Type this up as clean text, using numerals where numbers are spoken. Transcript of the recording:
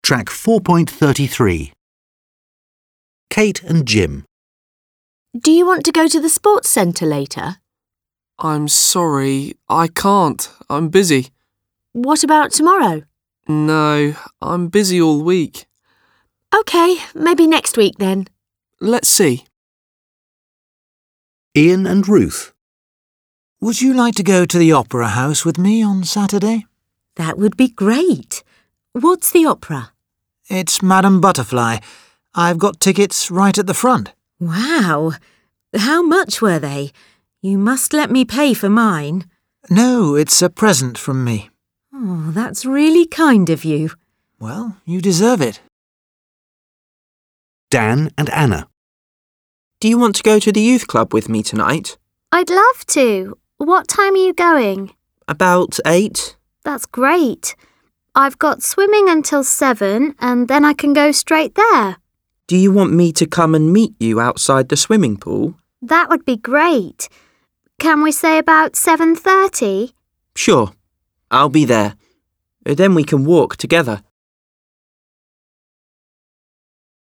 Track 4.33. Kate and Jim. Do you want to go to the sports centre later? I'm sorry, I can't. I'm busy. What about tomorrow? No, I'm busy all week. OK, maybe next week then. Let's see. Ian and Ruth. Would you like to go to the Opera House with me on Saturday? That would be great. What's the opera? It's Madame Butterfly. I've got tickets right at the front. Wow. How much were they? You must let me pay for mine. No, it's a present from me. Oh, that's really kind of you. Well, you deserve it. Dan and Anna. Do you want to go to the youth club with me tonight? I'd love to. What time are you going? About 8. That's great. I've got swimming until 7 and then I can go straight there. Do you want me to come and meet you outside the swimming pool? That would be great. Can we say about 7:30? Sure. I'll be there. Then we can walk together.